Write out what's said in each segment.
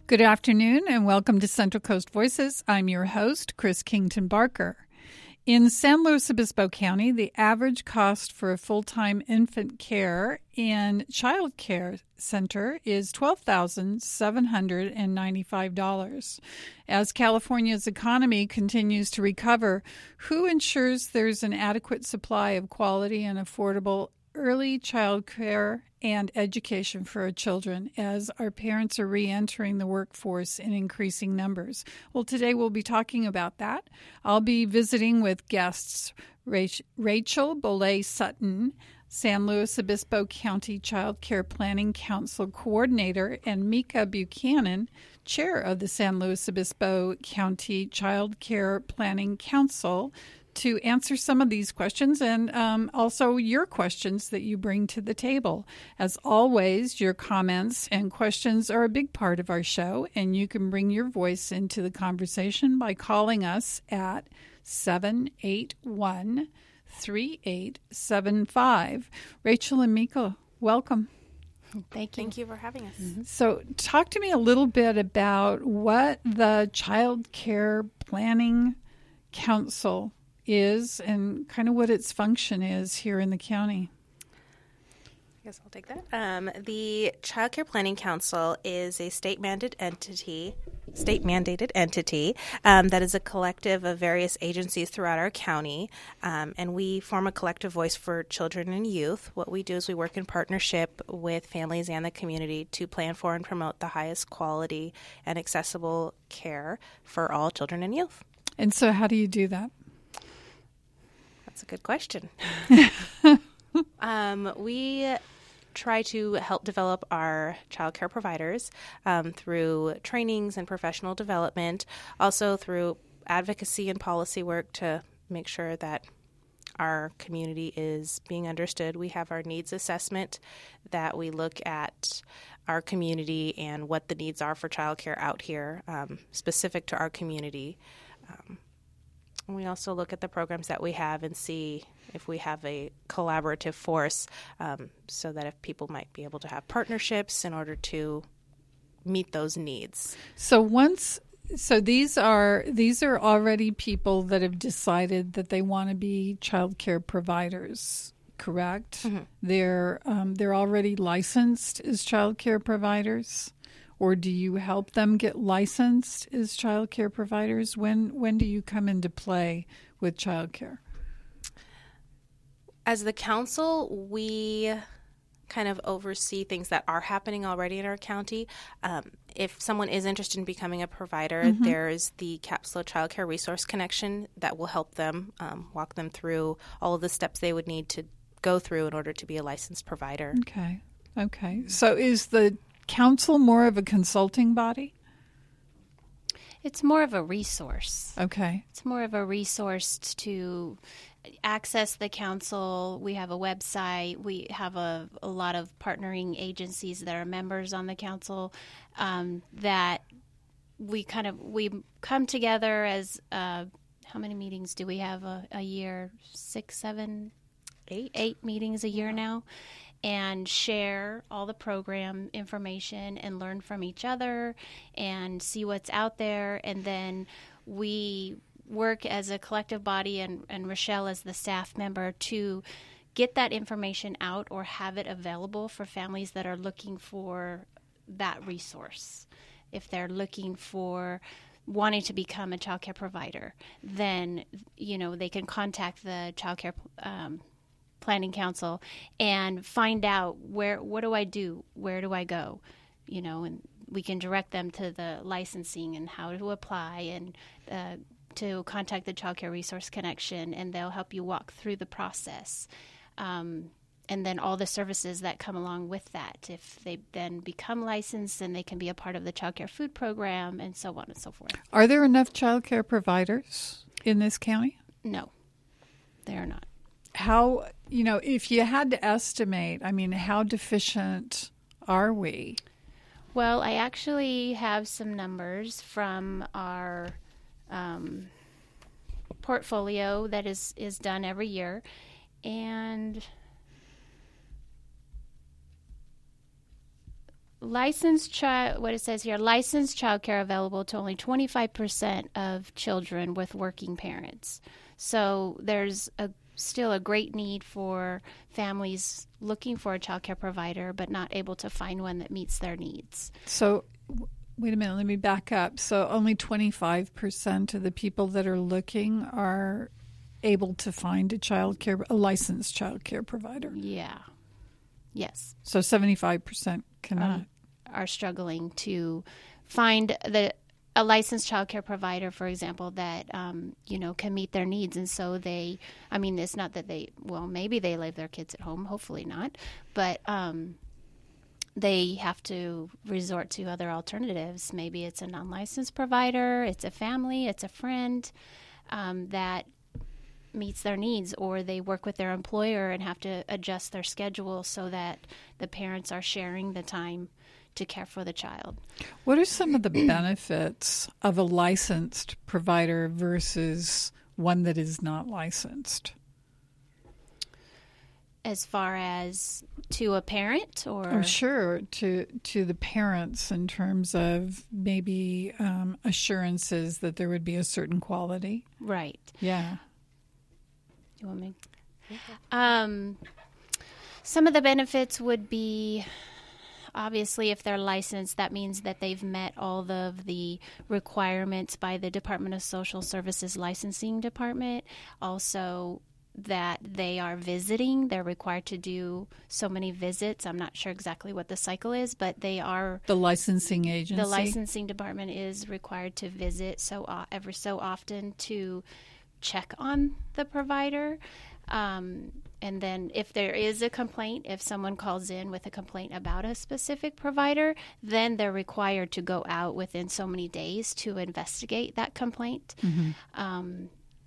Good afternoon and welcome to Central Coast Voices. I'm your host, Chris Kington Barker. In San Luis Obispo County, the average cost for a full-time infant care and child care center is $12,795. As California's economy continues to recover, who ensures there's an adequate supply of quality and affordable early child care and education for our children as our parents are re-entering the workforce in increasing numbers? Well, today we'll be talking about that. I'll be visiting with guests Rachel Bolay Sutton, San Luis Obispo County Child Care Planning Council Coordinator, and Mika Buchanan, Chair of the San Luis Obispo County Child Care Planning Council, to answer some of these questions and also your questions that you bring to the table. As always, your comments and questions are a big part of our show, and you can bring your voice into the conversation by calling us at 781-3875. Rachel and Mika, welcome. Thank you. Thank you for having us. So talk to me a little bit about what the Child Care Planning Council is and kind of what its function is here in the county. I guess I'll take that. The Child Care Planning Council is a state-mandated entity that is a collective of various agencies throughout our county, and we form a collective voice for children and youth. What we do is we work in partnership with families and the community to plan for and promote the highest quality and accessible care for all children and youth. And so how do you do that? That's a good question. We try to help develop our child care providers through trainings and professional development, also through advocacy and policy work to make sure that our community is being understood. We have our needs assessment that we look at our community and what the needs are for child care out here, specific to our community. We also look at the programs that we have and see if we have a collaborative force so that if people might be able to have partnerships in order to meet those needs. So these are already people that have decided that they want to be child care providers, correct? Mm-hmm. They're already licensed as child care providers? Or do you help them get licensed as child care providers? When do you come into play with child care? As the council, we kind of oversee things that are happening already in our county. If someone is interested in becoming a provider, mm-hmm. there's the Capslo Child Care Resource Connection that will help them, walk them through all of the steps they would need to go through in order to be a licensed provider. Okay. So is the council more of a consulting body? It's more of a resource. Okay. It's more of a resource to access the council. We have a website. We have a lot of partnering agencies that are members on the council that we come together as how many meetings do we have a year? 6, 7, 8 meetings a year now. And share all the program information and learn from each other and see what's out there. And then we work as a collective body and Rochelle as the staff member to get that information out or have it available for families that are looking for that resource. If they're looking for wanting to become a child care provider, then, they can contact the child care Planning Council and find out what do I do, where do I go, and we can direct them to the licensing and how to apply and to contact the Child Care Resource Connection, and they'll help you walk through the process. And then all the services that come along with that. If they then become licensed, then they can be a part of the child care food program and so on and so forth. Are there enough child care providers in this county? No, they are not. How, if you had to estimate, how deficient are we? Well, I actually have some numbers from our portfolio that is done every year. And licensed childcare available to only 25% of children with working parents. So there's still a great need for families looking for a childcare provider but not able to find one that meets their needs. So wait a minute, let me back up. So only 25% of the people that are looking are able to find a licensed childcare provider. Yeah. Yes. So 75% cannot. Are struggling to find a licensed childcare provider, for example, that can meet their needs. And so it's not that maybe they leave their kids at home, hopefully not, but they have to resort to other alternatives. Maybe it's a non-licensed provider, it's a family, it's a friend that meets their needs, or they work with their employer and have to adjust their schedule so that the parents are sharing the time to care for the child. What are some of the benefits of a licensed provider versus one that is not licensed? As far as to a parent, or sure, to the parents in terms of maybe assurances that there would be a certain quality. Right. Yeah. You want me? Some of the benefits would be, obviously, if they're licensed, that means that they've met all of the requirements by the Department of Social Services licensing department. Also, that they are visiting. They're required to do so many visits. I'm not sure exactly what the cycle is, but they are. The licensing agency? The licensing department is required to visit ever so often to check on the provider. And then if there is a complaint, if someone calls in with a complaint about a specific provider, then they're required to go out within so many days to investigate that complaint. Mm-hmm.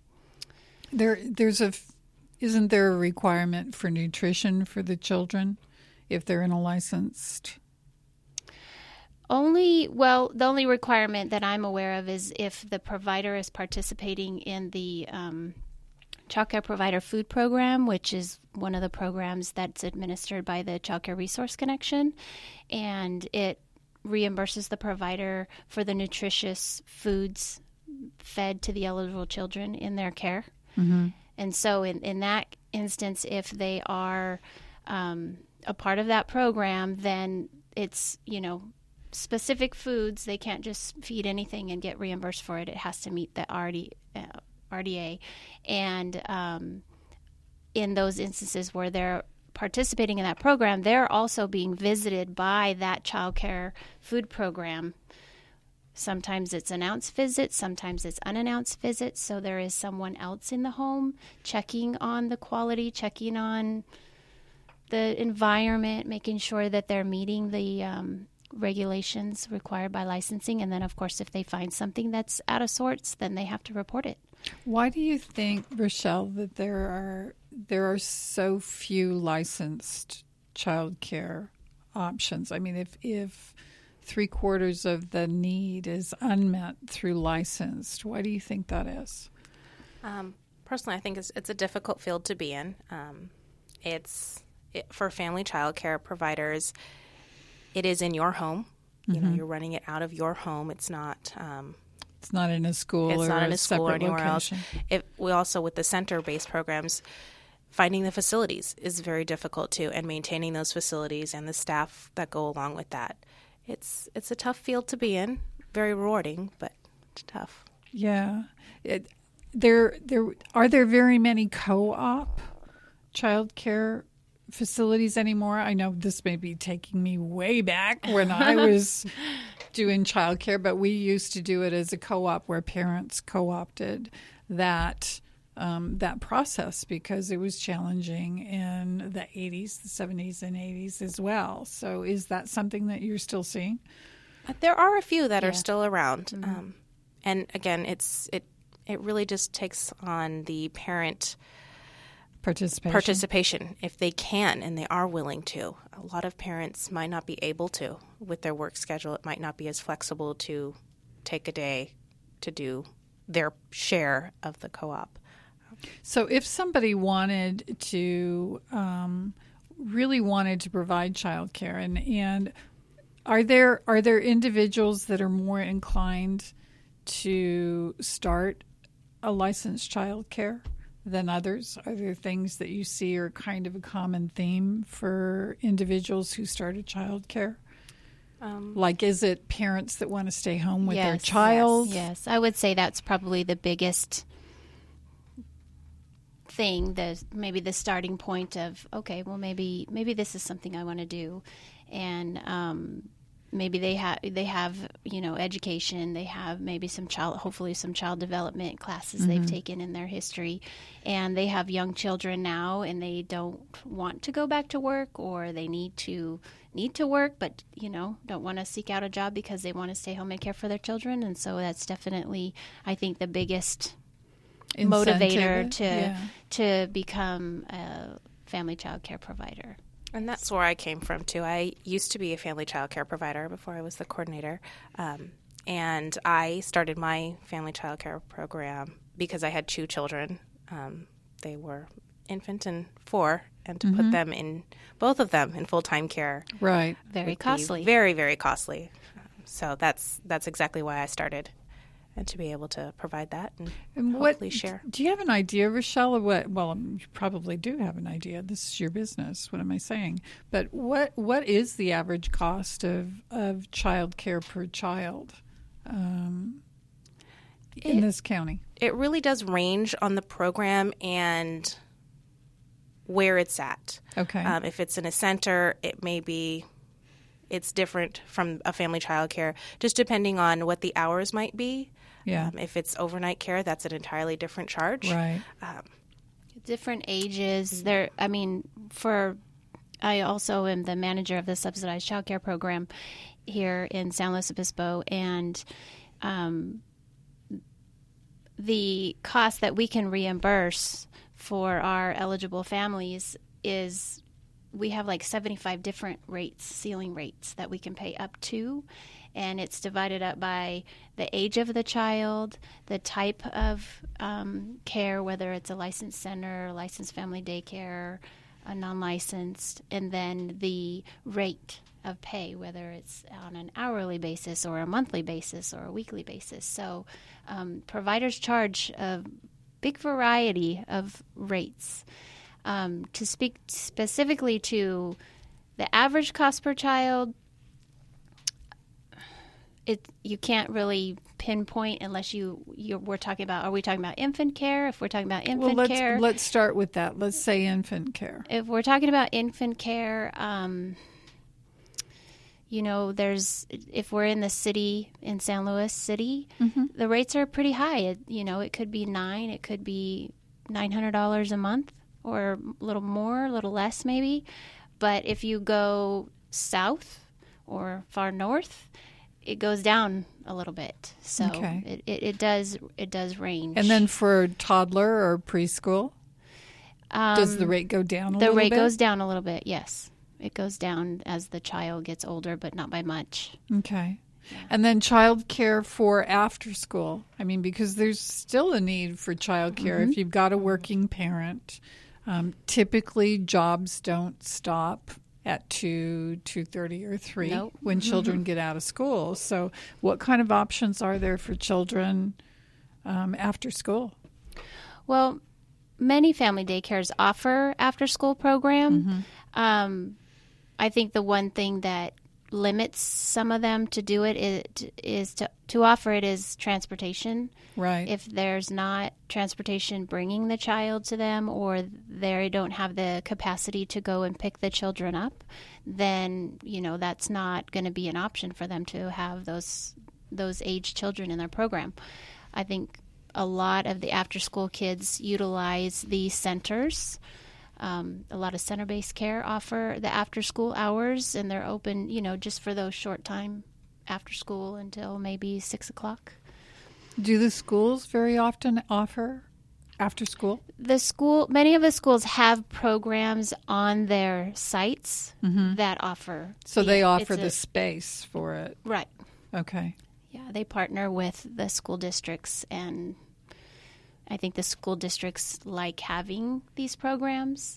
Isn't there a requirement for nutrition for the children if they're in a licensed? The only requirement that I'm aware of is if the provider is participating in the Child Care Provider Food Program, which is one of the programs that's administered by the Child Care Resource Connection, and it reimburses the provider for the nutritious foods fed to the eligible children in their care. Mm-hmm. And so in that instance, if they are a part of that program, then it's, specific foods. They can't just feed anything and get reimbursed for it. It has to meet the RDA. And in those instances where they're participating in that program, they're also being visited by that child care food program. Sometimes it's announced visits, sometimes it's unannounced visits. So there is someone else in the home checking on the quality, checking on the environment, making sure that they're meeting the regulations required by licensing. And then, of course, if they find something that's out of sorts, then they have to report it. Why do you think, Rochelle, that there are so few licensed child care options? I mean, if 3/4 of the need is unmet through licensed, why do you think that is? Personally, I think it's a difficult field to be in. For family child care providers, it is in your home. Mm-hmm. You're running it out of your home. It's not. It's not in a school. It's or not in a a school or anywhere location. else. We also, with the center-based programs, finding the facilities is very difficult too, and maintaining those facilities and the staff that go along with that. It's a tough field to be in. Very rewarding, but it's tough. Yeah. Are there very many co-op child care facilities anymore? I know this may be taking me way back when I was doing child care, but we used to do it as a co-op where parents co-opted that process because it was challenging in the 80s, the 70s, and 80s as well. So is that something that you're still seeing? There are a few that are still around. Mm-hmm. And again, it really just takes on the parent participation if they can and they are willing to. A lot of parents might not be able to with their work schedule. It might not be as flexible to take a day to do their share of the co-op. So if somebody wanted to really wanted to provide childcare and Are there individuals that are more inclined to start a licensed child care than others? Are there things that you see are kind of a common theme for individuals who started child care? Like, is it parents that want to stay home with their child? Yes, I would say that's probably the biggest thing, maybe the starting point of, okay, well, maybe this is something I want to do. And maybe they have education, they have maybe hopefully some child development classes they've taken in their history, and they have young children now, and they don't want to go back to work, or they need to work, but don't want to seek out a job because they want to stay home and care for their children. And so that's definitely, I think, the biggest motivator to become a family child care provider. And that's where I came from, too. I used to be a family child care provider before I was the coordinator. And I started my family child care program because I had 2 children. They were infant and 4, and to put them in, both of them, in full-time care. Right. Very costly. Very, very costly. So that's exactly why I started, and to be able to provide that and hopefully share. Do you have an idea, Rochelle, of what? Well, you probably do have an idea. This is your business. What am I saying? But what is the average cost of child care per child in this county? It really does range on the program and where it's at. Okay. If it's in a center, it's different from a family child care, just depending on what the hours might be. Yeah. If it's overnight care, that's an entirely different charge. Right. Different ages. I also am the manager of the subsidized child care program here in San Luis Obispo, and the cost that we can reimburse for our eligible families is, we have like 75 different rates, ceiling rates that we can pay up to, and it's divided up by the age of the child, the type of care, whether it's a licensed center, licensed family daycare, a non-licensed, and then the rate of pay, whether it's on an hourly basis or a monthly basis or a weekly basis. So providers charge a big variety of rates. To speak specifically to the average cost per child, you can't really pinpoint unless we're talking about, are we talking about infant care? If we're talking about infant care, let's start with that. Let's say infant care. If we're talking about infant care, if we're in the city, in San Luis City, the rates are pretty high. It could be it could be $900 a month, or a little more, a little less maybe. But if you go south or far north, it goes down a little bit. So it does range. And then for toddler or preschool, does the rate go down a little bit? The rate goes down a little bit, yes. It goes down as the child gets older, but not by much. Okay. Yeah. And then child care for after school. I mean, because there's still a need for child care if you've got a working parent. Typically, jobs don't stop at 2:30 or 3 when children get out of school. So what kind of options are there for children after school? Well, many family daycares offer after-school program. I think the one thing that limits some of them to do it is to offer it is transportation. Right. If there's not transportation bringing the child to them, or they don't have the capacity to go and pick the children up, then that's not going to be an option for them to have those aged children in their program. I think a lot of the after-school kids utilize the centers. A lot of center-based care offer the after-school hours, and they're open, just for those short time after school until maybe 6 o'clock. Do the schools very often offer after school? Many of the schools have programs on their sites that offer. So they offer the space for it. Right. Okay. Yeah, they partner with the school districts, and I think the school districts like having these programs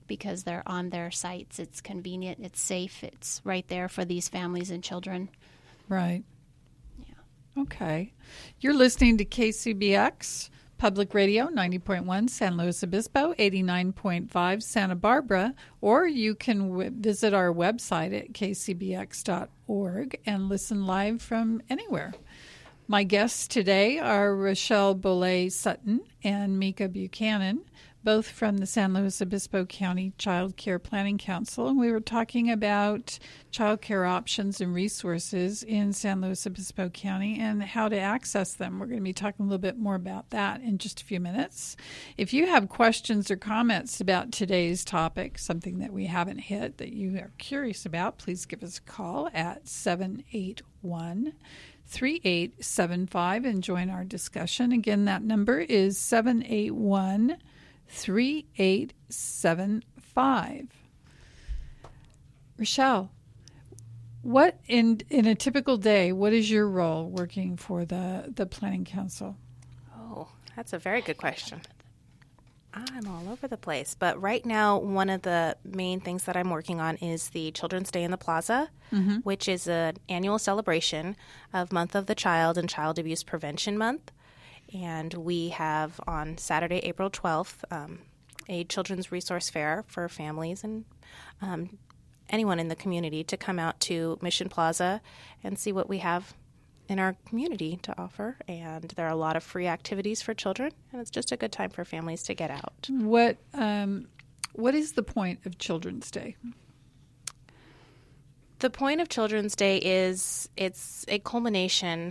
because they're on their sites. It's convenient, it's safe, it's right there for these families and children. Right. Yeah. Okay. You're listening to KCBX Public Radio, 90.1 San Luis Obispo, 89.5 Santa Barbara, or you can visit our website at kcbx.org and listen live from anywhere. My guests today are Rochelle Bollé Sutton and Mika Buchanan, both from the San Luis Obispo County Child Care Planning Council, and we were talking about child care options and resources in San Luis Obispo County and how to access them. We're going to be talking a little bit more about that in just a few minutes. If you have questions or comments about today's topic, something that we haven't hit that you are curious about, please give us a call at 781-3875 and join our discussion. Again, that number is 781-3875. Rochelle, what in a typical day, what is your role working for the Planning Council? Oh, that's a very good question. I'm all over the place. But right now, one of the main things that I'm working on is the Children's Day in the Plaza, which is an annual celebration of Month of the Child and Child Abuse Prevention Month. And we have on Saturday, April 12th, a children's resource fair for families and anyone in the community to come out to Mission Plaza and see what we have in our community to offer. And there are a lot of free activities for children, and it's just a good time for families to get out. What is the point of Children's Day? The point of Children's Day is it's a culmination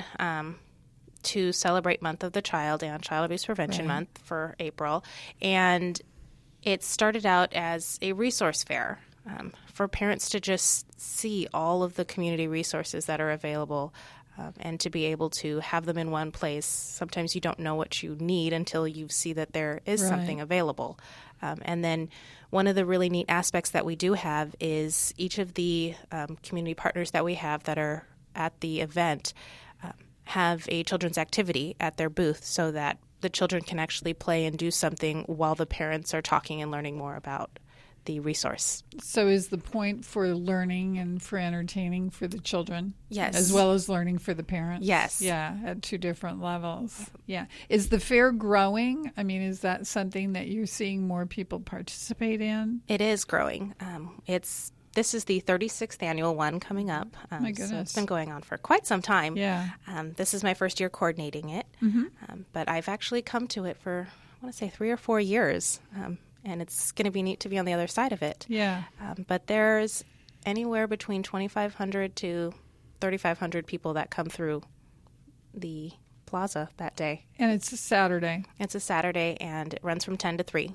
to celebrate Month of the Child and Child Abuse Prevention Month for April. And it started out as a resource fair for parents to just see all of the community resources that are available and to be able to have them in one place. Sometimes you don't know what you need until you see that there is something available. And then one of the really neat aspects that we do have is each of the community partners that we have that are at the event have a children's activity at their booth so that the children can actually play and do something while the parents are talking and learning more about the resource. So is the point for learning and for entertaining for the children? Yes. As well as learning for the parents? Yes. Yeah, at two different levels. Yeah. Is the fair growing? I mean, is that something that you're seeing more people participate in? It is growing. This is the 36th annual one coming up. My goodness. So it's been going on for quite some time. Yeah. This is my first year coordinating it. But I've actually come to it for, I want to say, 3 or 4 years. And it's going to be neat to be on the other side of it. Yeah. But there's anywhere between 2,500 to 3,500 people that come through the plaza that day. And it's a Saturday. It's a Saturday, and it runs from 10 to 3.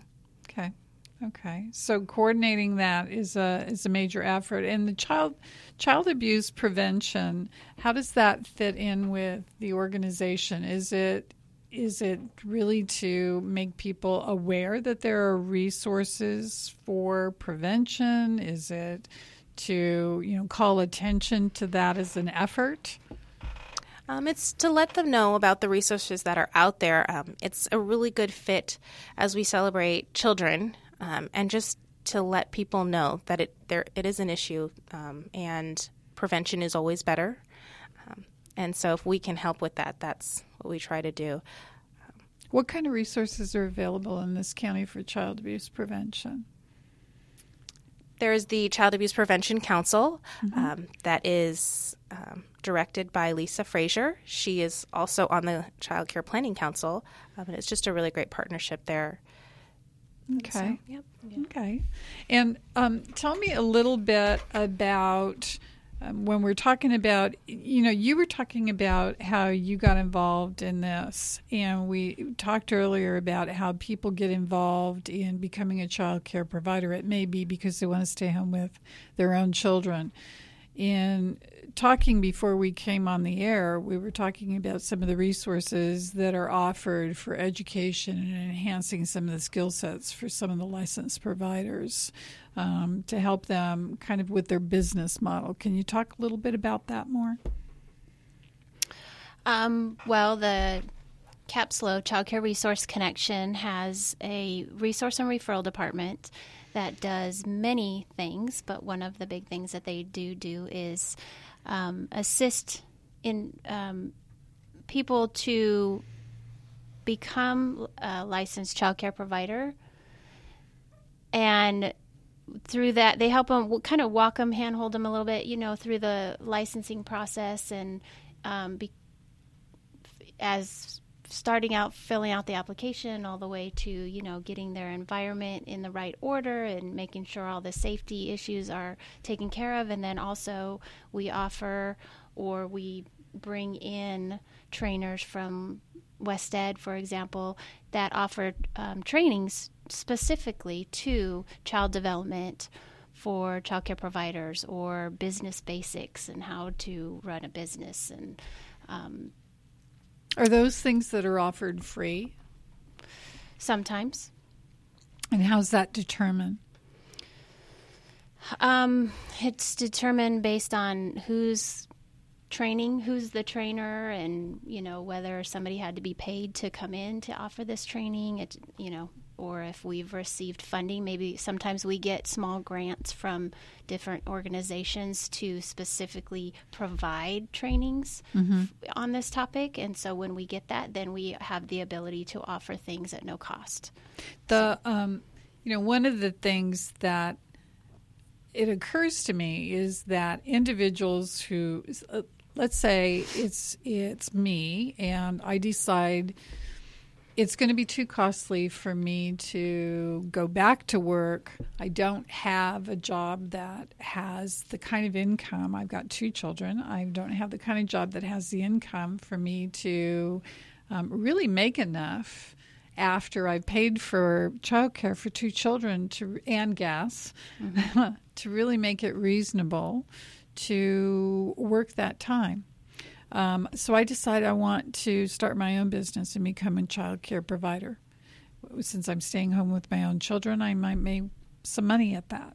Okay. So coordinating that is a major effort. And the child abuse prevention, how does that fit in with the organization? Is it really to make people aware that there are resources for prevention? Is it to, call attention to that as an effort? It's to let them know about the resources that are out there. It's a really good fit as we celebrate children, and just to let people know that it is an issue, and prevention is always better. And so if we can help with that, that's what we try to do. What kind of resources are available in this county for child abuse prevention? There's the Child Abuse Prevention Council that is directed by Lisa Frazier. She is also on the Child Care Planning Council, and it's just a really great partnership there. Okay. So, yep. Okay. And tell me a little bit about when we're talking about, you were talking about how you got involved in this, and we talked earlier about how people get involved in becoming a child care provider. It may be because they want to stay home with their own children. In talking before we came on the air, we were talking about some of the resources that are offered for education and enhancing some of the skill sets for some of the licensed providers to help them kind of with their business model. Can you talk a little bit about that more? Well, the CAPSLO, Child Care Resource Connection, has a resource and referral department that does many things, but one of the big things that they do is assist in people to become a licensed child care provider. And through that, they help them kind of walk them, handhold them a little bit, through the licensing process, and as starting out, filling out the application, all the way to, getting their environment in the right order and making sure all the safety issues are taken care of. And then also we offer, or we bring in trainers from WestEd, for example, that offer trainings specifically to child development for child care providers, or business basics and how to run a business. And are those things that are offered free? Sometimes. And how's that determined? It's determined based on who's the trainer, and whether somebody had to be paid to come in to offer this training, or if we've received funding. Maybe sometimes we get small grants from different organizations to specifically provide trainings on this topic, and so when we get that, then we have the ability to offer things at no cost. One of the things that it occurs to me is that individuals who, let's say it's me, and I decide it's going to be too costly for me to go back to work. I don't have a job that has the kind of income. I've got 2 children. I don't have the kind of job that has the income for me to really make enough after I've paid for childcare for 2 children and gas to really make it reasonable to work that time. So I decided I want to start my own business and become a child care provider. Since I'm staying home with my own children, I might make some money at that.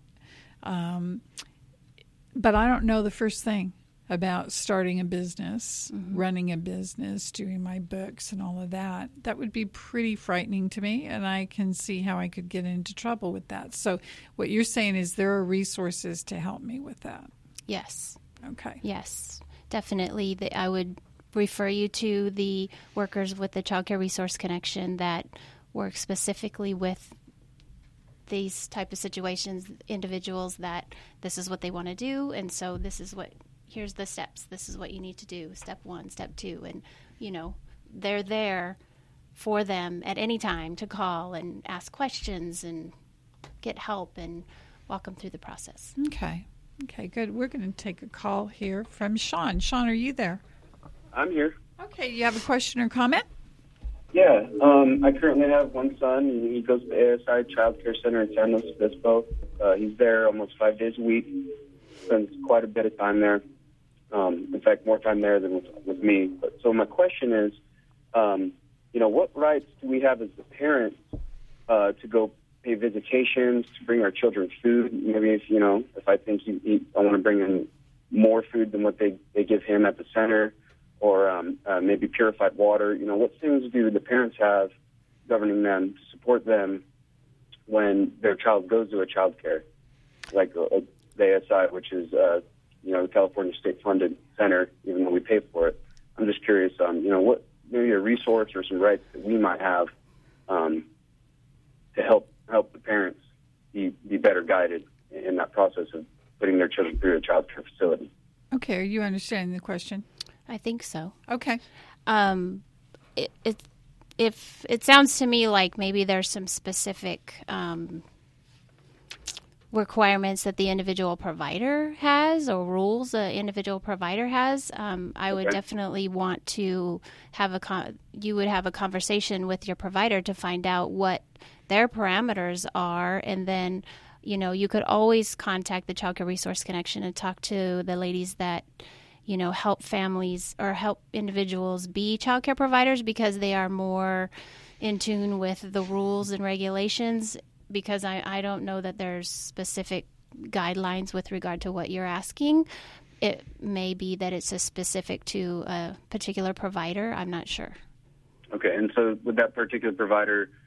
But I don't know the first thing about starting a business, running a business, doing my books and all of that. That would be pretty frightening to me, and I can see how I could get into trouble with that. So what you're saying is there are resources to help me with that. Yes. Okay. Yes, definitely. I would refer you to the workers with the Child Care Resource Connection that work specifically with these type of situations, individuals that this is what they want to do, and so here's the steps. This is what you need to do. Step 1, step 2. And, they're there for them at any time to call and ask questions and get help and walk them through the process. Okay, good. We're going to take a call here from Sean. Sean, are you there? I'm here. Okay, you have a question or comment? Yeah, I currently have one son, and he goes to the ASI Child Care Center in San Luis Obispo. He's there almost 5 days a week, spends quite a bit of time there. In fact, more time there than with me. So my question is, what rights do we have as the parents to go pay visitations, to bring our children food? Maybe if I think I want to bring in more food than what they give him at the center, or maybe purified water. What things do the parents have governing them to support them when their child goes to a child care, like the ASI, which is the California state-funded center, even though we pay for it. I'm just curious, what maybe a resource or some rights that we might have to help the parents be better guided in that process of putting their children through a child care facility. Okay, are you understanding the question? I think so. Okay. If it sounds to me like maybe there's some specific requirements that the individual provider has, or rules the individual provider has, I would definitely want to have you would have a conversation with your provider to find out what their parameters are, and then you could always contact the Child Care Resource Connection and talk to the ladies that help families or help individuals be child care providers, because they are more in tune with the rules and regulations, because I don't know that there's specific guidelines with regard to what you're asking. It may be that it's a specific to a particular provider. I'm not sure. Okay, and so would that particular provider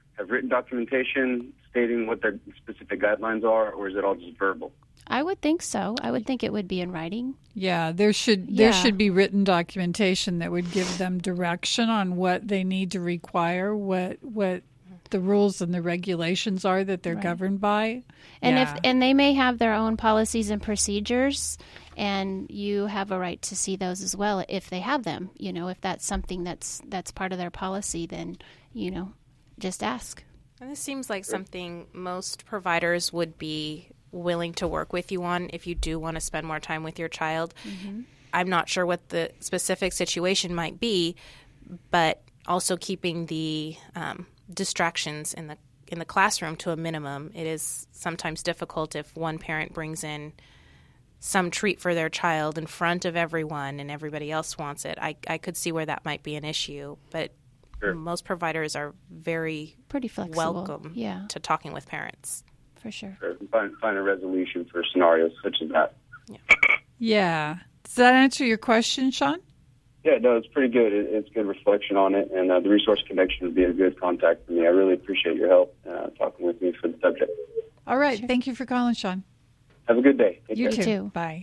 have written documentation stating what their specific guidelines are, or is it all just verbal? I would think so. I would think it would be in writing. Yeah, there should be written documentation that would give them direction on what they need to require, what the rules and the regulations are that they're governed by. And and they may have their own policies and procedures, and you have a right to see those as well if they have them. If that's something that's part of their policy, then just ask. And this seems like something most providers would be willing to work with you on if you do want to spend more time with your child. Mm-hmm. I'm not sure what the specific situation might be, but also keeping the distractions in the classroom to a minimum. It is sometimes difficult if one parent brings in some treat for their child in front of everyone and everybody else wants it. I could see where that might be an issue, but most providers are pretty flexible, welcome to talking with parents. For sure. Find a resolution for scenarios such as that. Yeah. Does that answer your question, Sean? Yeah, no, it's pretty good. It's good reflection on it, and the Resource Connection would be a good contact for me. I really appreciate your help talking with me for the subject. All right. Sure. Thank you for calling, Sean. Have a good day. Take You care. too. Bye.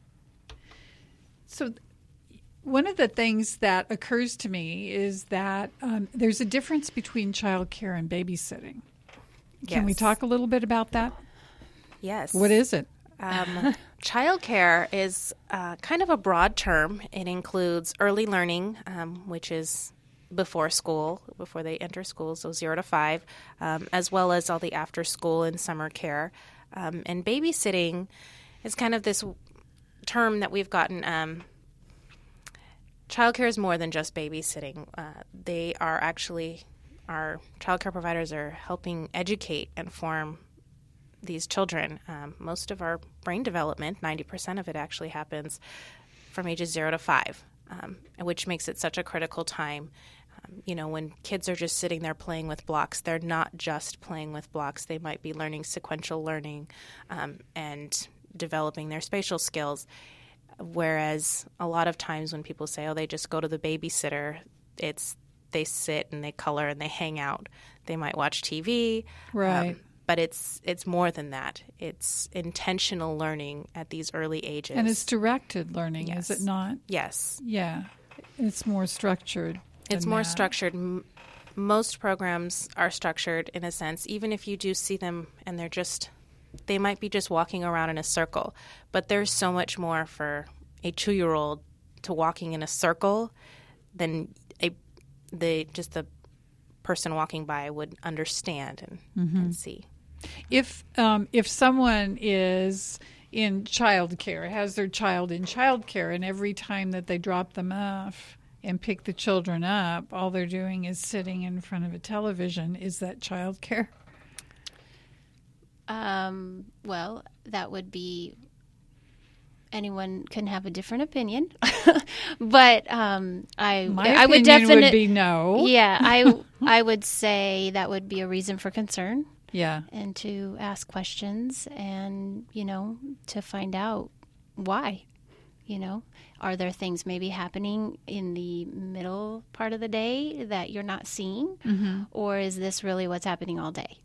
So one of the things that occurs to me is that there's a difference between childcare and babysitting. Can we talk a little bit about that? Yes. What is it? Childcare is kind of a broad term. It includes early learning, which is before school, before they enter school, so 0 to 5, as well as all the after school and summer care. And babysitting is kind of this term that we've gotten. Childcare is more than just babysitting. They are actually, our childcare providers are helping educate and form these children. Most of our brain development, 90% of it actually happens from ages 0 to 5, which makes it such a critical time. When kids are just sitting there playing with blocks, they're not just playing with blocks. They might be learning sequential learning and developing their spatial skills. Whereas a lot of times when people say, they just go to the babysitter, they sit and they color and they hang out. They might watch TV. Right. But it's more than that. It's intentional learning at these early ages. And it's directed learning, Yes. is it not? Yes. Yeah. It's more structured. It's more structured. Most programs are structured in a sense, even if you do see them and they might be just walking around in a circle. But there's so much more for a 2-year-old to walking in a circle than the person walking by would understand and see. If someone is in childcare, has their child in childcare, and every time that they drop them off and pick the children up, all they're doing is sitting in front of a television, is that childcare? Well, that would be, anyone can have a different opinion, but I would definitely would be no. Yeah, I would say that would be a reason for concern. Yeah, and to ask questions and to find out why. Are there things maybe happening in the middle part of the day that you're not seeing, or is this really what's happening all day?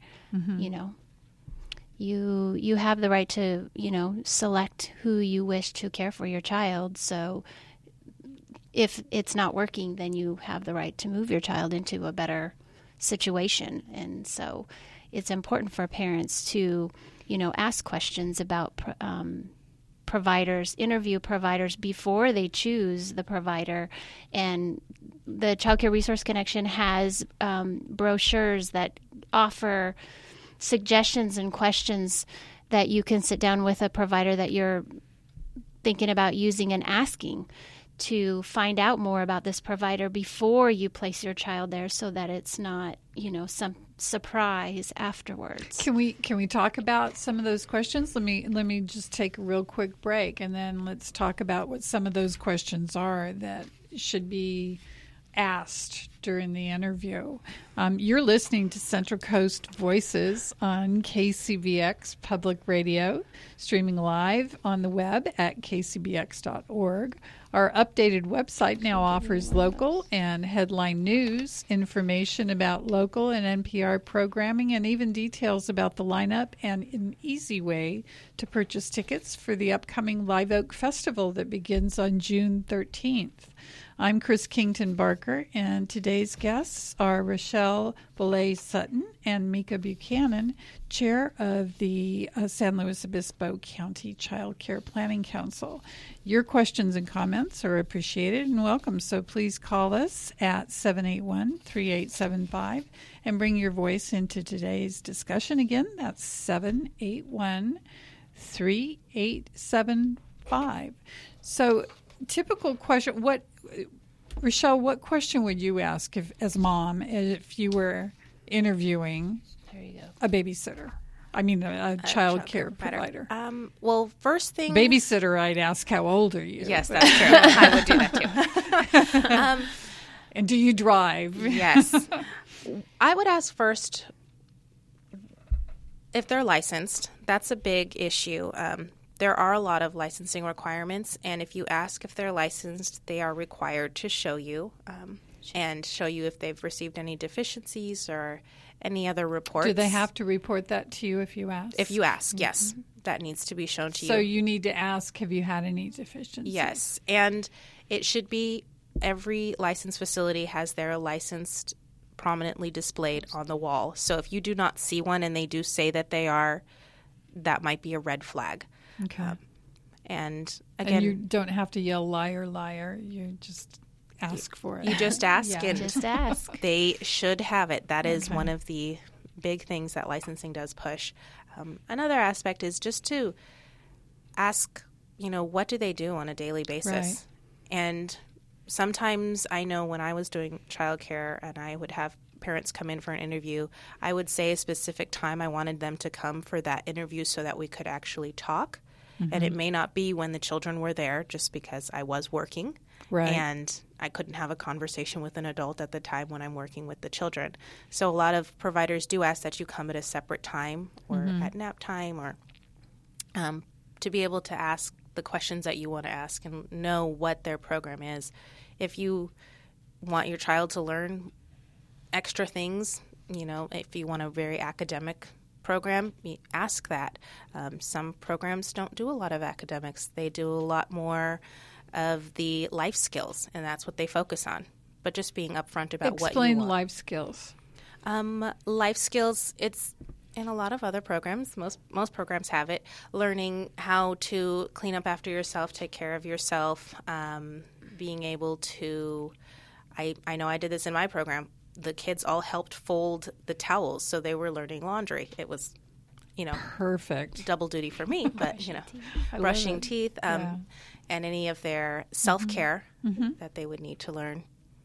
You have the right to, select who you wish to care for your child. So if it's not working, then you have the right to move your child into a better situation. And so it's important for parents to, ask questions about providers, interview providers before they choose the provider. And the Child Care Resource Connection has brochures that offer suggestions and questions that you can sit down with a provider that you're thinking about using and asking to find out more about this provider before you place your child there, so that it's not, some surprise afterwards. Can we talk about some of those questions? Let me just take a real quick break, and then let's talk about what some of those questions are that should be asked during the interview. You're listening to Central Coast Voices on KCBX Public Radio, streaming live on the web at kcbx.org. Our updated website now offers local and headline news, information about local and NPR programming, and even details about the lineup and an easy way to purchase tickets for the upcoming Live Oak Festival that begins on June 13th. I'm Chris Kington Barker, and today's guests are Rochelle Bollea Sutton and Mika Buchanan, chair of the San Luis Obispo County Child Care Planning Council. Your questions and comments are appreciated and welcome, so please call us at 781-3875 and bring your voice into today's discussion. Again, that's 781-3875. So, typical question, Rochelle, what question would you ask as mom if you were interviewing a babysitter? I mean, a child care provider. Well, first thing... Babysitter, I'd ask, how old are you? Yes, that's true. I would do that too. And do you drive? Yes. I would ask first if they're licensed. That's a big issue. There are a lot of licensing requirements, and if you ask if they're licensed, they are required to show you and show you if they've received any deficiencies or any other reports. Do they have to report that to you if you ask? If you ask, yes. That needs to be shown to you. So you need to ask, have you had any deficiencies? Yes, and it should be every licensed facility has their licensed prominently displayed on the wall. So if you do not see one and they do say that they are, that might be a red flag. Okay. And again, and you don't have to yell liar, liar. You just ask for it. You just ask, Yeah. and Just ask. they should have it. That is Okay. one of the big things that licensing does push. Another aspect is just to ask, what do they do on a daily basis? Right. And sometimes I know when I was doing childcare and I would have parents come in for an interview, I would say a specific time I wanted them to come for that interview so that we could actually talk. Mm-hmm. And it may not be when the children were there just because I was working. Right. And I couldn't have a conversation with an adult at the time when I'm working with the children. So a lot of providers do ask that you come at a separate time or at nap time or to be able to ask the questions that you want to ask and know what their program is. If you want your child to learn extra things, if you want a very academic program, ask that. Some programs don't do a lot of academics. They do a lot more of the life skills, and that's what they focus on. But just being upfront about what you want. Explain life skills. Life skills, it's in a lot of other programs. Most programs have it. Learning how to clean up after yourself, take care of yourself, being able to, I know I did this in my program. The kids all helped fold the towels, so they were learning laundry. It was, Perfect. double duty for me, but, brushing teeth, Yeah. and any of their self-care that they would need to learn.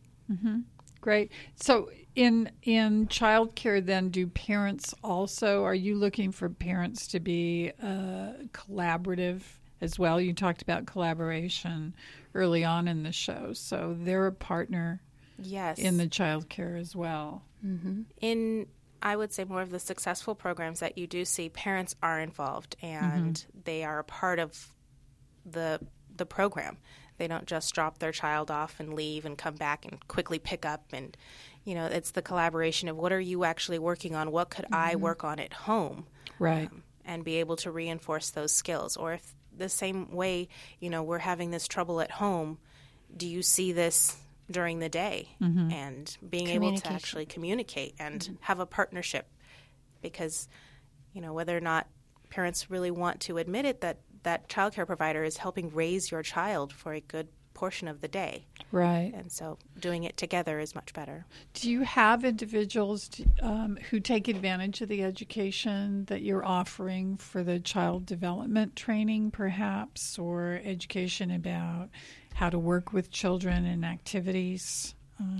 Great. So in childcare, then, do parents also, are you looking for parents to be collaborative as well? You talked about collaboration early on in the show, so they're a partner. Yes. In the childcare as well. In, I would say, more of the successful programs that you do see, parents are involved and they are a part of the program. They don't just drop their child off and leave and come back and quickly pick up. And, it's the collaboration of what are you actually working on? What could I work on at home? Right. And be able to reinforce those skills. Or if the same way, we're having this trouble at home, do you see this during the day? And being able to actually communicate and have a partnership, because whether or not parents really want to admit it, that child care provider is helping raise your child for a good portion of the day. Right. And so doing it together is much better. Do you have individuals who take advantage of the education that you're offering for the child development training, perhaps, or education about how to work with children in activities,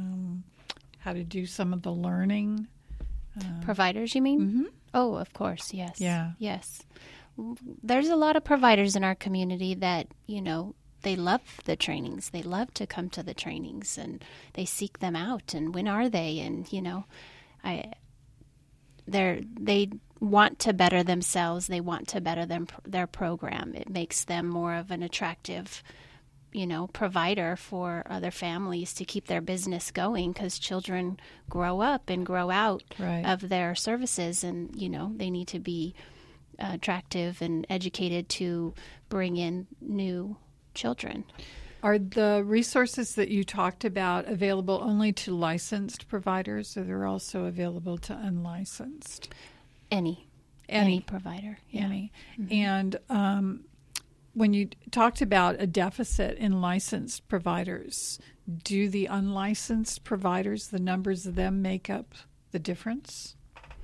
how to do some of the learning? Providers, you mean? Oh, of course, yes. Yeah. Yes. There's a lot of providers in our community that, they love the trainings. They love to come to the trainings, and they seek them out. And when are they? And, they want to better themselves. They want to better their program. It makes them more of an attractive, provider for other families to keep their business going, because children grow up and grow out of their services, and they need to be attractive and educated to bring in new children. Are the resources that you talked about available only to licensed providers, or they're also available to unlicensed? Any provider. Yeah. Any. And when you talked about a deficit in licensed providers, do the unlicensed providers, the numbers of them, make up the difference?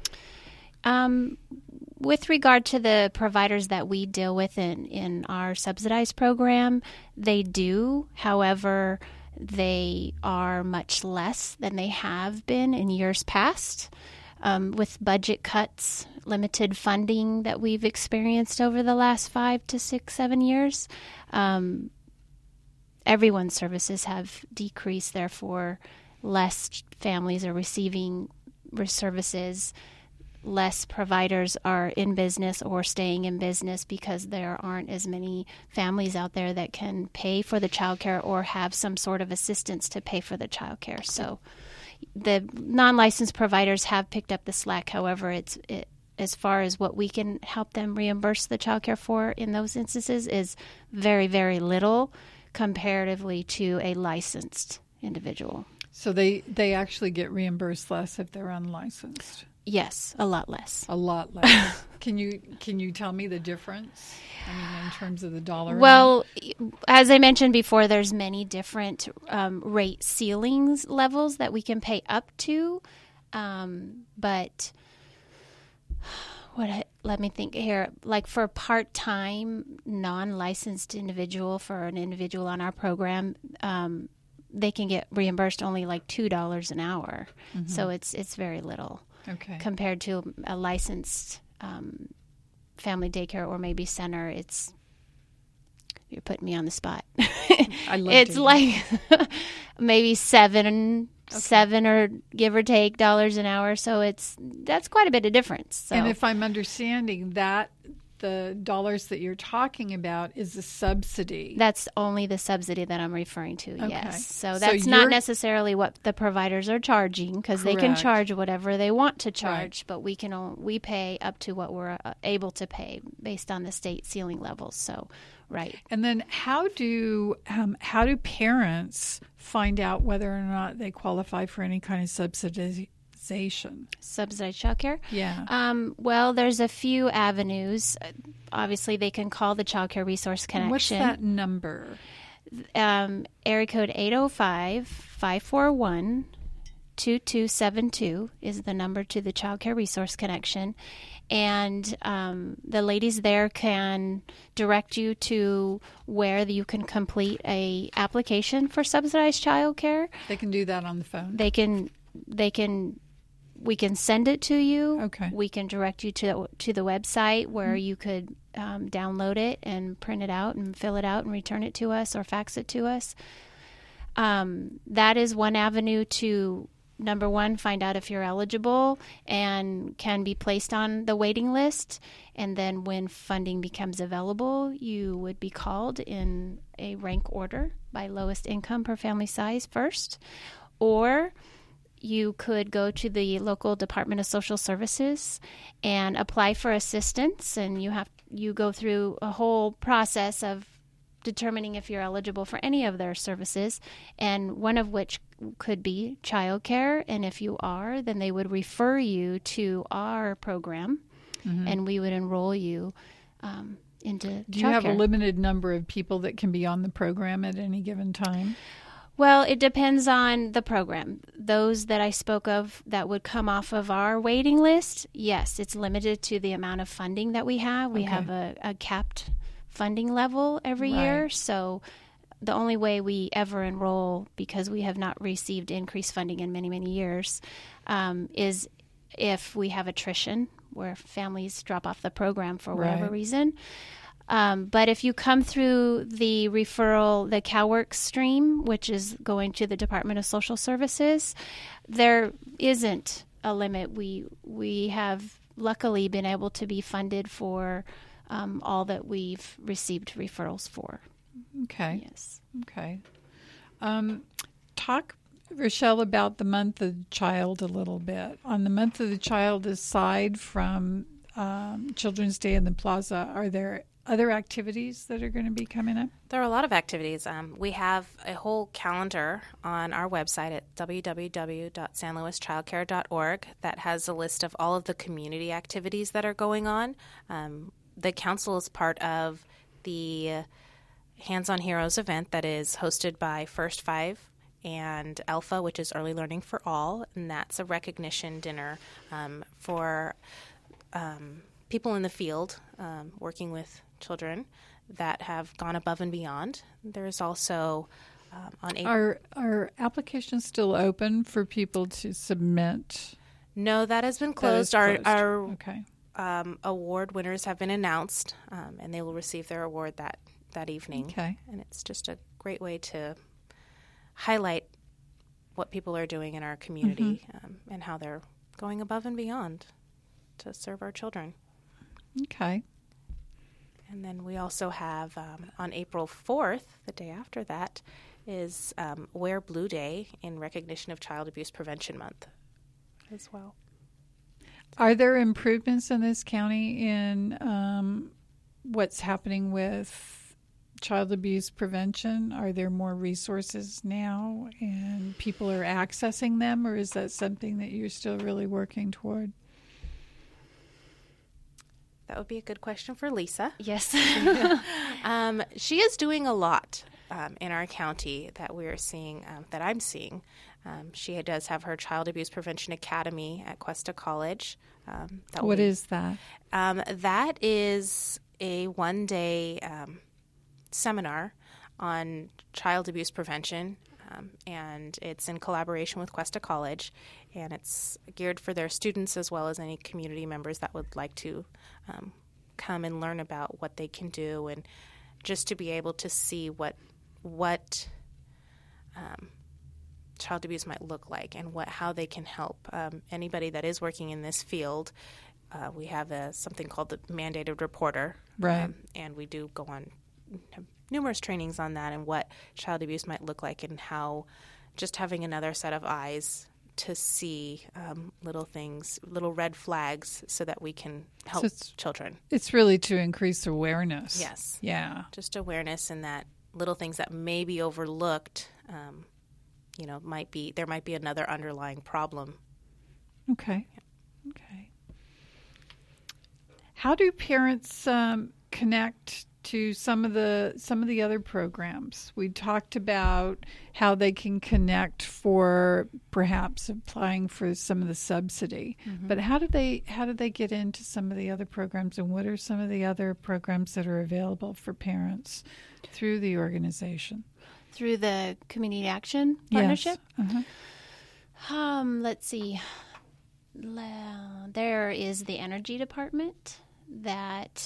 With regard to the providers that we deal with in our subsidized program, they do. However, they are much less than they have been in years past. With budget cuts, limited funding that we've experienced over the last 5 to 6, 7 years, everyone's services have decreased. Therefore, less families are receiving services. Less providers are in business or staying in business because there aren't as many families out there that can pay for the childcare or have some sort of assistance to pay for the childcare. So the non-licensed providers have picked up the slack. However, as far as what we can help them reimburse the childcare for in those instances is very, very little comparatively to a licensed individual. So they actually get reimbursed less if they're unlicensed? Yes, a lot less. A lot less. Can you tell me the difference? I mean, in terms of the dollar Well, as I mentioned before, there's many different rate ceilings levels that we can pay up to. But let me think here. Like for part-time, non-licensed individual, for an individual on our program, they can get reimbursed only like $2 an hour. Mm-hmm. So it's very little. Okay. Compared to a licensed family daycare or maybe center. You're putting me on the spot. It's like maybe seven or give or take dollars an hour. So that's quite a bit of difference. So. And if I'm understanding that, the dollars that you're talking about is a subsidy. That's only the subsidy that I'm referring to, okay. Yes. So that's not necessarily what the providers are charging, because they can charge whatever they want to charge, but we pay up to what we're able to pay based on the state ceiling levels. So, right. And then how do parents find out whether or not they qualify for any kind of subsidization? Subsidized childcare? Yeah. Well, there's a few avenues. Obviously, they can call the Child Care Resource Connection. What's that number? Area code 805-541-2272 is the number to the Child Care Resource Connection. And the ladies there can direct you to where you can complete a application for subsidized child care. They can do that on the phone? We can send it to you. Okay. We can direct you to the website where you could download it and print it out and fill it out and return it to us or fax it to us. That is one avenue to, number one, find out if you're eligible and can be placed on the waiting list. And then when funding becomes available, you would be called in a rank order by lowest income per family size first. Or you could go to the local Department of Social Services and apply for assistance, and you go through a whole process of determining if you're eligible for any of their services, and one of which could be child care. And if you are, then they would refer you to our program, and we would enroll you into childcare. Do you have a limited number of people that can be on the program at any given time? Well, it depends on the program. Those that I spoke of that would come off of our waiting list, yes, it's limited to the amount of funding that we have. We have a capped funding level every year. So the only way we ever enroll, because we have not received increased funding in many, many years, is if we have attrition, where families drop off the program for whatever reason. But if you come through the referral, the CalWORks stream, which is going to the Department of Social Services, there isn't a limit. We have luckily been able to be funded for all that we've received referrals for. Okay. Yes. Okay. Talk, Rochelle, about the Month of the Child a little bit. On the Month of the Child, aside from Children's Day in the Plaza, are there other activities that are going to be coming up? There are a lot of activities. We have a whole calendar on our website at www.sanluischildcare.org that has a list of all of the community activities that are going on. The council is part of the Hands on Heroes event that is hosted by First Five and Alpha, which is Early Learning for All, and that's a recognition dinner for people in the field working with children that have gone above and beyond. There's also on April. Are applications still open for people to submit? No, that has been closed. That is closed. Our Okay. Award winners have been announced, and they will receive their award that evening. Okay. And it's just a great way to highlight what people are doing in our community and how they're going above and beyond to serve our children. Okay. And then we also have on April 4th, the day after that, is Wear Blue Day in recognition of Child Abuse Prevention Month as well. Are there improvements in this county in what's happening with child abuse prevention? Are there more resources now and people are accessing them, or is that something that you're still really working toward? That would be a good question for Lisa. Yes. She is doing a lot in our county that we're seeing, that I'm seeing. She does have her Child Abuse Prevention Academy at Cuesta College. What is that? That is a one-day seminar on child abuse prevention, and it's in collaboration with Cuesta College, and it's geared for their students as well as any community members that would like to come and learn about what they can do, and just to be able to see what child abuse might look like and how they can help anybody that is working in this field. We have something called the mandated reporter, right? And we do go on numerous trainings on that and what child abuse might look like, and how just having another set of eyes to see little things, little red flags, so that we can help children. It's really to increase awareness. Yes. Yeah. Just awareness, and that little things that may be overlooked, there might be another underlying problem. Okay. Yeah. Okay. How do parents connect to some of the other programs? We talked about how they can connect for perhaps applying for some of the subsidy. Mm-hmm. But how do they get into some of the other programs, and what are some of the other programs that are available for parents through the organization? Through the Community Action Partnership? Yes. Uh-huh. Let's see. There is the Energy Department that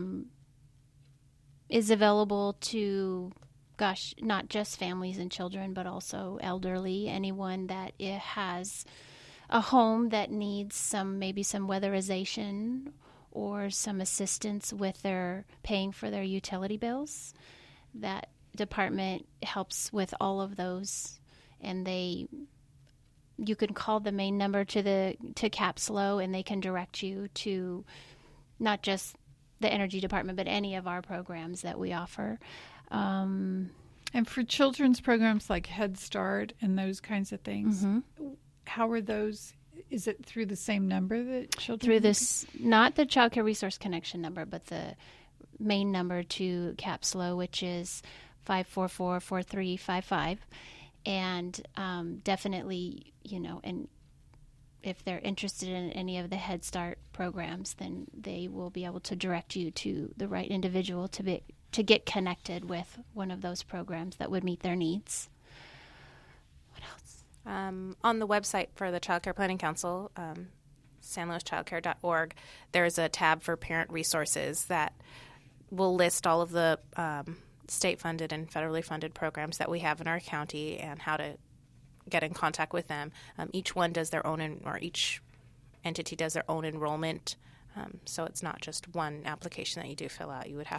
is available to, not just families and children, but also elderly, anyone that has a home that needs maybe some weatherization or some assistance with their paying for their utility bills. That department helps with all of those, and you can call the main number to CAPSLO, and they can direct you to not just the Energy Department, but any of our programs that we offer. And for children's programs like Head Start and those kinds of things, how are those? Is it through the same number that children? Through this, not the Child Care Resource Connection number, but the main number to CAPSLO, which is 544-4355. And definitely, and if they're interested in any of the Head Start programs, then they will be able to direct you to the right individual to get connected with one of those programs that would meet their needs. What else? On the website for the Child Care Planning Council, sanluischildcare.org, there's a tab for parent resources that will list all of the state-funded and federally funded programs that we have in our county and how to get in contact with them. Each one does their own, or each entity does their own enrollment. So it's not just one application that you do fill out. You would have to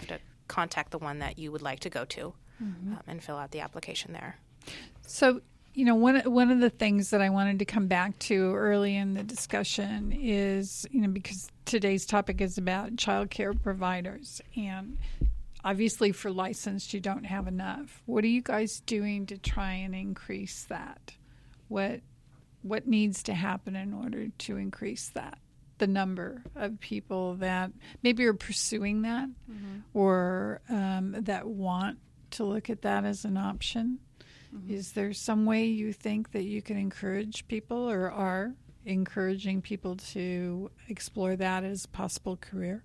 contact the one that you would like to go to and fill out the application there. So, one of the things that I wanted to come back to early in the discussion is, because today's topic is about child care providers, and obviously for licensed you don't have enough. What are you guys doing to try and increase that? What needs to happen in order to increase that? The number of people that maybe are pursuing that or that want to look at that as an option. Is there some way you think that you can encourage people or are encouraging people to explore that as a possible career?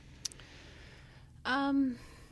I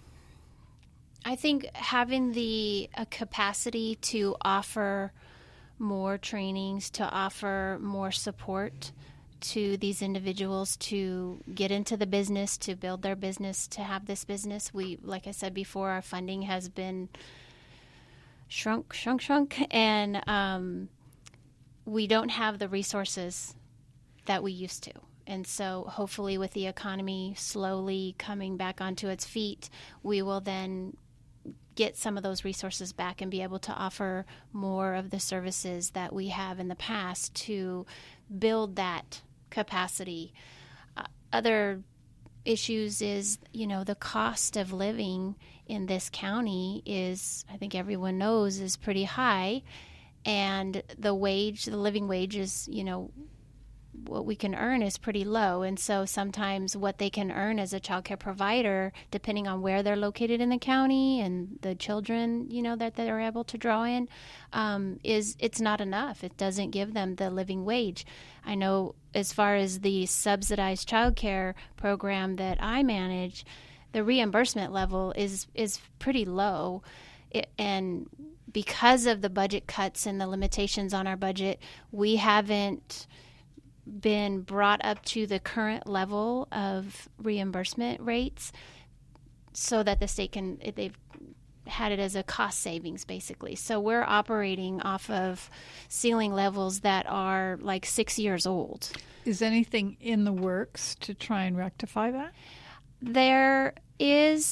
think having the capacity to offer more trainings, to offer more support to these individuals to get into the business, to build their business, to have this business. We, like I said before, our funding has been shrunk, and we don't have the resources that we used to. And so hopefully with the economy slowly coming back onto its feet, we will then get some of those resources back and be able to offer more of the services that we have in the past to build that capacity. Other issues is, the cost of living in this county is, I think everyone knows, is pretty high. And the living wage is, what we can earn is pretty low. And so sometimes what they can earn as a child care provider, depending on where they're located in the county and the children, that they're able to draw in, it's not enough. It doesn't give them the living wage. I know as far as the subsidized child care program that I manage, the reimbursement level is pretty low. And because of the budget cuts and the limitations on our budget, we haven't been brought up to the current level of reimbursement rates so that the state they've had it as a cost savings, basically. So we're operating off of ceiling levels that are like 6 years old. Is anything in the works to try and rectify that? There is,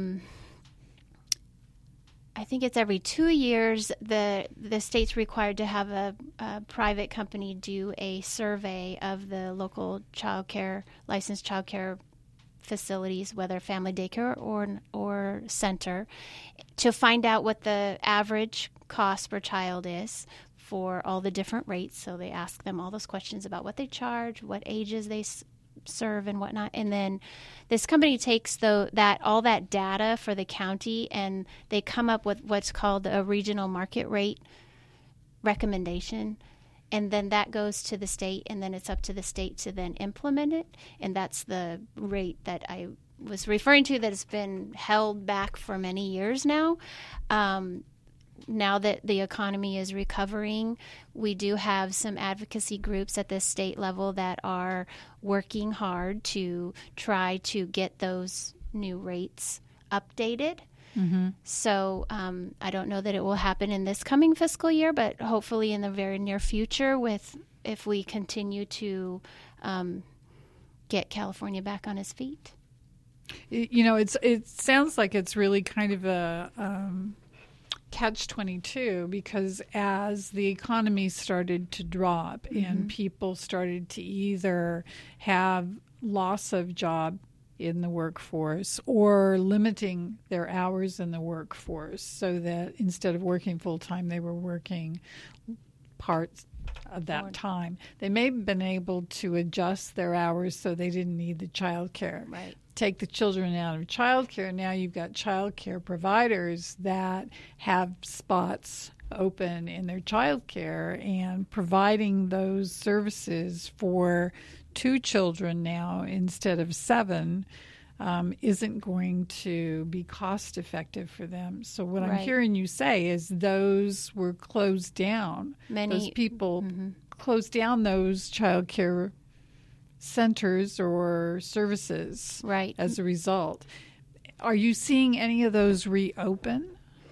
I think it's every 2 years, the state's required to have a private company do a survey of the local licensed child care facilities, whether family daycare or center, to find out what the average cost per child is for all the different rates. So they ask them all those questions about what they charge, what ages they serve and whatnot, and then this company takes all that data for the county and they come up with what's called a regional market rate recommendation, and then that goes to the state, and then it's up to the state to then implement it. And that's the rate that I was referring to that has been held back for many years now. Now that the economy is recovering, we do have some advocacy groups at the state level that are working hard to try to get those new rates updated. Mm-hmm. So I don't know that it will happen in this coming fiscal year, but hopefully in the very near future, if we continue to get California back on its feet. It sounds like it's really kind of a catch-22, because as the economy started to drop and people started to either have loss of job in the workforce or limiting their hours in the workforce so that instead of working full-time, they were working parts of that time. They may have been able to adjust their hours so they didn't need the child care. Right. Take the children out of child care. Now you've got child care providers that have spots open in their child care, and providing those services for 2 children now instead of 7 isn't going to be cost effective for them. So what I'm hearing you say is those were closed down. Those people closed down those child care centers or services as a result. Are you seeing any of those reopen?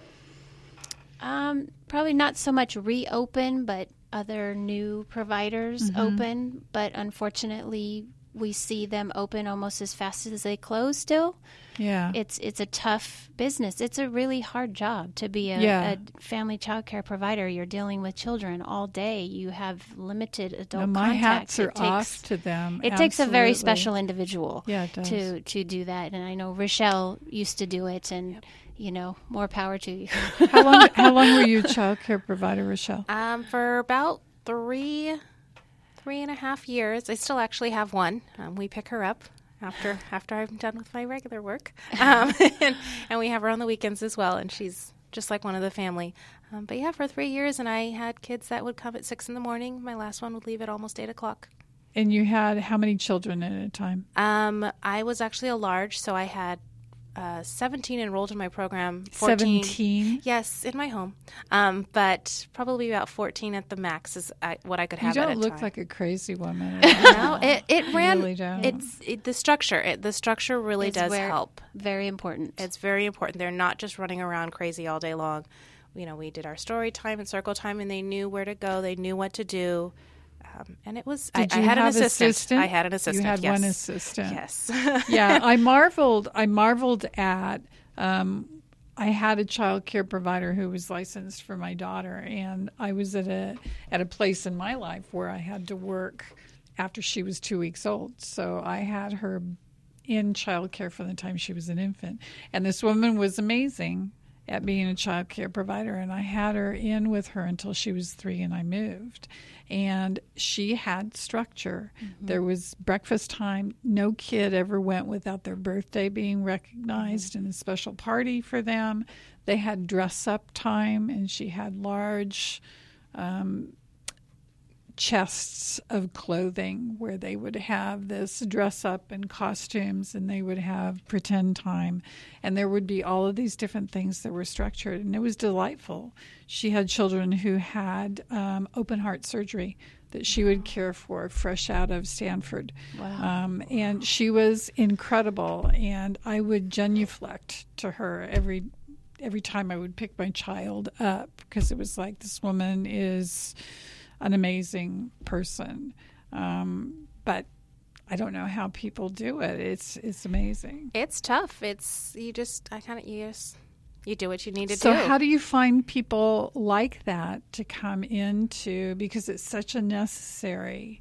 Probably not so much reopen, but other new providers open. But unfortunately, we see them open almost as fast as they close still. Yeah. It's a tough business. It's a really hard job to be a family child care provider. You're dealing with children all day. You have limited adult my contact. hats are off to them. It takes a very special individual it does. to do that. And I know Rochelle used to do it, and more power to you. How long were you a child care provider, Rochelle? For about 3.5 years. I still actually have one. We pick her up after I'm done with my regular work, and we have her on the weekends as well. And she's just like one of the family. But yeah, for 3 years, and I had kids that would come at 6 a.m. My last one would leave at almost 8 o'clock. And you had how many children at a time? I was actually a large, so I had 17 enrolled in my program. 14, 17? Yes, in my home. But probably about 14 at the max is what I could have at a time. You don't look like a crazy woman. No, it ran. Really don't. The structure. The structure really does help. Very important. It's very important. They're not just running around crazy all day long. We did our story time and circle time, and they knew where to go. They knew what to do. And it was. I had an assistant. I had an assistant. You had yes. one assistant. Yes. Yeah, I marveled at. I had a child care provider who was licensed for my daughter, and I was at a place in my life where I had to work after she was 2 weeks old. So I had her in child care from the time she was an infant, and this woman was amazing at being a child care provider, and I had her in with her until she was 3 and I moved. And she had structure. Mm-hmm. There was breakfast time. No kid ever went without their birthday being recognized in a special party for them. They had dress-up time, and she had large chests of clothing where they would have this dress up and costumes, and they would have pretend time, and there would be all of these different things that were structured, and it was delightful. She had children who had open heart surgery that she would care for fresh out of Stanford. Wow. And she was incredible, and I would genuflect to her every time I would pick my child up, because it was like, this woman is an amazing person, but I don't know how people do it. It's amazing. It's tough. You do what you need to do. So how do you find people like that to come into, because it's such a necessary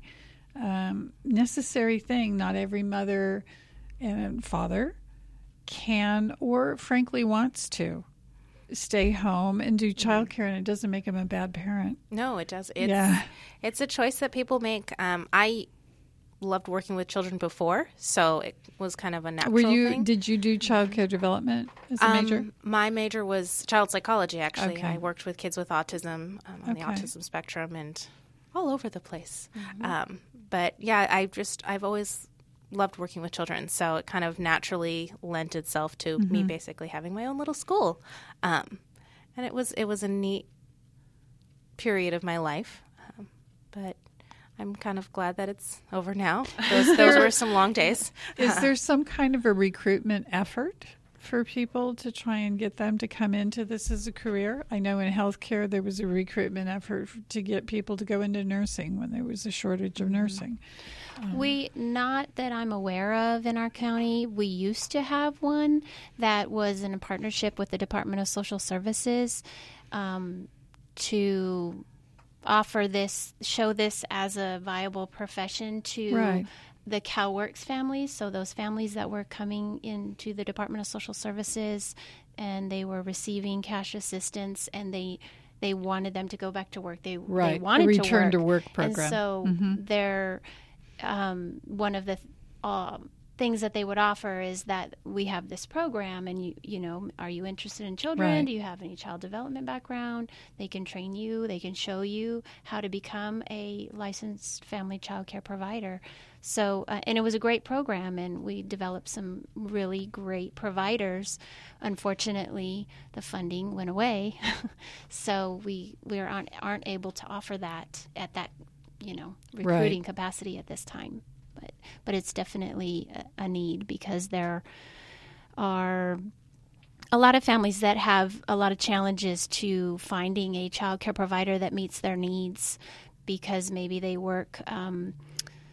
thing. Not every mother and father can, or frankly wants to, stay home and do childcare, and it doesn't make them a bad parent. No, it does. It's a choice that people make. I loved working with children before, so it was kind of a natural thing. Did you do childcare development as a major? My major was child psychology, actually. Okay. I worked with kids with autism on the autism spectrum and all over the place. Mm-hmm. But yeah, I've always loved working with children, so it kind of naturally lent itself to me basically having my own little school, and it was a neat period of my life, but I'm kind of glad that it's over now. Those were some long days. Is there some kind of a recruitment effort for people to try and get them to come into this as a career? I know in healthcare there was a recruitment effort to get people to go into nursing when there was a shortage of nursing. Not that I'm aware of in our county. We used to have one that was in a partnership with the Department of Social Services to offer this, show this as a viable profession to the CalWorks families. So those families that were coming into the Department of Social Services and they were receiving cash assistance, and they wanted them to go back to work. They wanted a return to work program. And so they're one of the things that they would offer is that we have this program, and you know, are you interested in children? Right. Do you have any child development background? They can train you. They can show you how to become a licensed family child care provider. So, and it was a great program, and we developed some really great providers. Unfortunately, the funding went away, so we aren't able to offer that at that, recruiting capacity at this time. But it's definitely a need, because there are a lot of families that have a lot of challenges to finding a child care provider that meets their needs, because maybe they work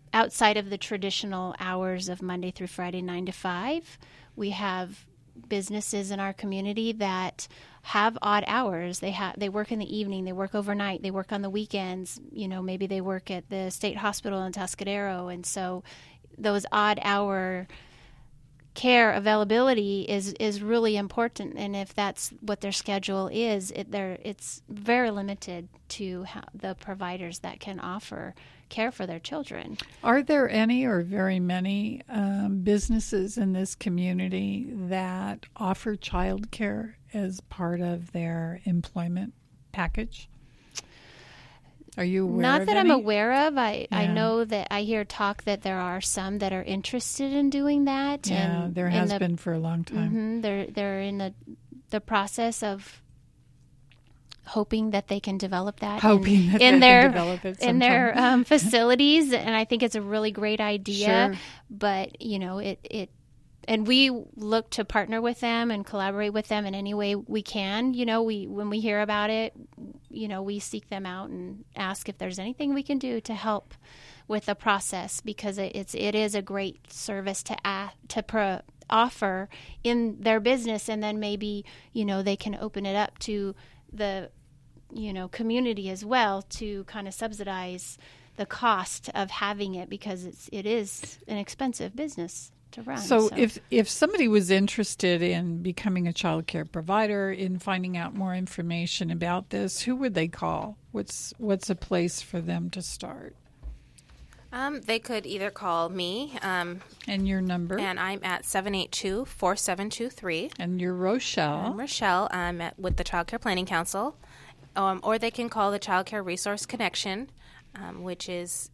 outside of the traditional hours of Monday through Friday, 9 to 5, we have businesses in our community that have odd hours. They work in the evening, they work overnight, they work on the weekends. Maybe they work at the state hospital in Tuscadero, and so those odd hour care availability is really important. And if that's what their schedule is, it's very limited to the providers that can offer care for their children. Are there any or very many businesses in this community that offer child care as part of their employment package? Are you aware Not of that any? I'm aware of. I know that I hear talk that there are some that are interested in doing that. Yeah, and there has been for a long time. They're in the process of hoping that they can develop that in their facilities, and I think it's a really great idea. Sure. But and we look to partner with them and collaborate with them in any way we can. When we hear about it, we seek them out and ask if there's anything we can do to help with the process, because it is a great service to offer in their business, and then maybe they can open it up to the community as well to kind of subsidize the cost of having it, because it is an expensive business to run. So if somebody was interested in becoming a child care provider, in finding out more information about this, who would they call? What's a place for them to start? They could either call me. And your number? And I'm at 782-4723. And you're Rochelle. I'm Rochelle. I'm with the Child Care Planning Council. Or they can call the Child Care Resource Connection, which is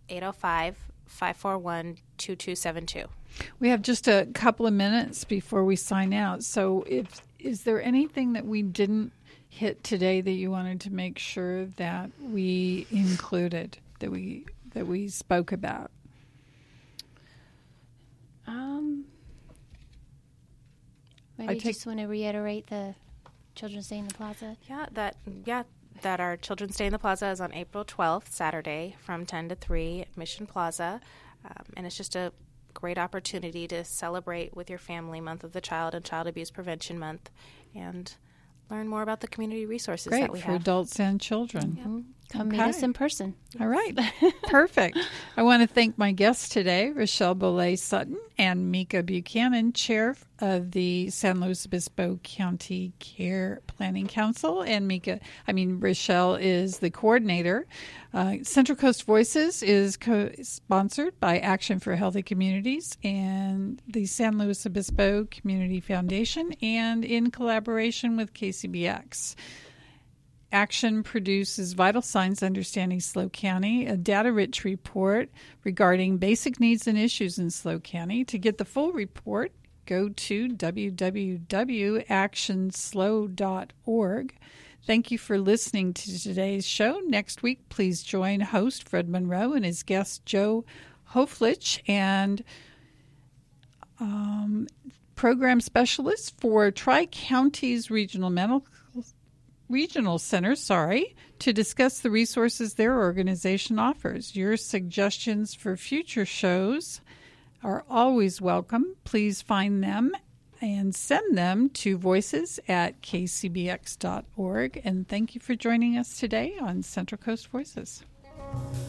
805-541-2272. We have just a couple of minutes before we sign out. So is there anything that we didn't hit today that you wanted to make sure that we included, that we spoke about? Maybe just want to reiterate the Children's Day in the Plaza. That our Children's Day in the Plaza is on April 12th, Saturday, from 10 to 3 at Mission Plaza. And it's just a great opportunity to celebrate with your family Month of the Child and Child Abuse Prevention Month, and learn more about the community resources that we have. Great, for adults and children. Mm-hmm. Come meet us in person. All right. Perfect. I want to thank my guests today, Rochelle Bollea Sutton and Mika Buchanan, Chair of the San Luis Obispo County Care Planning Council. And Rochelle is the coordinator. Central Coast Voices is sponsored by Action for Healthy Communities and the San Luis Obispo Community Foundation, and in collaboration with KCBX. Action produces Vital Signs Understanding SLO County, a data-rich report regarding basic needs and issues in SLO County. To get the full report, go to www.actionslo.org. Thank you for listening to today's show. Next week, please join host Fred Monroe and his guest Joe Hoflich, and program specialist for Tri-Counties Regional Center, to discuss the resources their organization offers. Your suggestions for future shows are always welcome. Please find them and send them to voices@kcbx.org. And thank you for joining us today on Central Coast Voices.